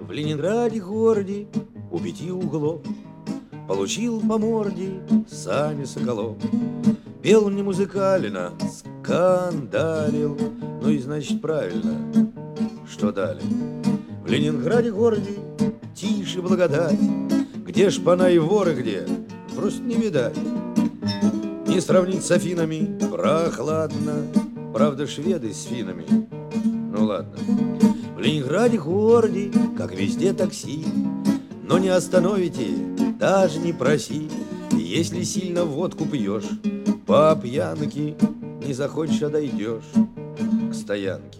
В Ленинграде городе у 5 углов получил по морде Саня Соколов. Пел он не музыкально, скандалил, ну и значит правильно, что дали. В Ленинграде городе тише благодать, где шпана и воры, где просто не видать. Не сравнить с Афинами прохладно, правда шведы с финами, ну ладно. В Ленинграде городе, как везде, такси, но не остановите, даже не проси. Если сильно водку пьешь, по пьянке не захочешь, а дойдешь к стоянке.